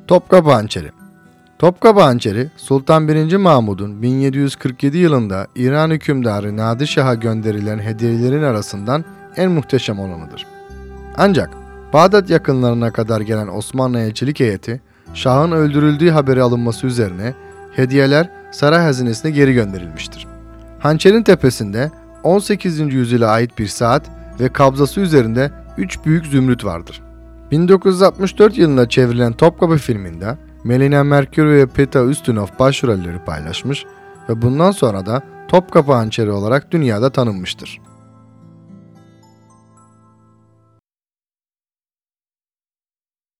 Topkapı Hançeri. Topkapı Hançeri, Sultan 1. Mahmud'un 1747 yılında İran hükümdarı Nadir Şah'a gönderilen hediyelerin arasından en muhteşem olanıdır. Ancak Bağdat yakınlarına kadar gelen Osmanlı elçilik heyeti, Şah'ın öldürüldüğü haberi alınması üzerine hediyeler saray hazinesine geri gönderilmiştir. Hançerin tepesinde 18. yüzyıla ait bir saat ve kabzası üzerinde 3 büyük zümrüt vardır. 1964 yılında çevrilen Topkapı filminde Melina Mercury ve Peter Ustinov başrolleri paylaşmış ve bundan sonra da Topkapı Hançeri olarak dünyada tanınmıştır.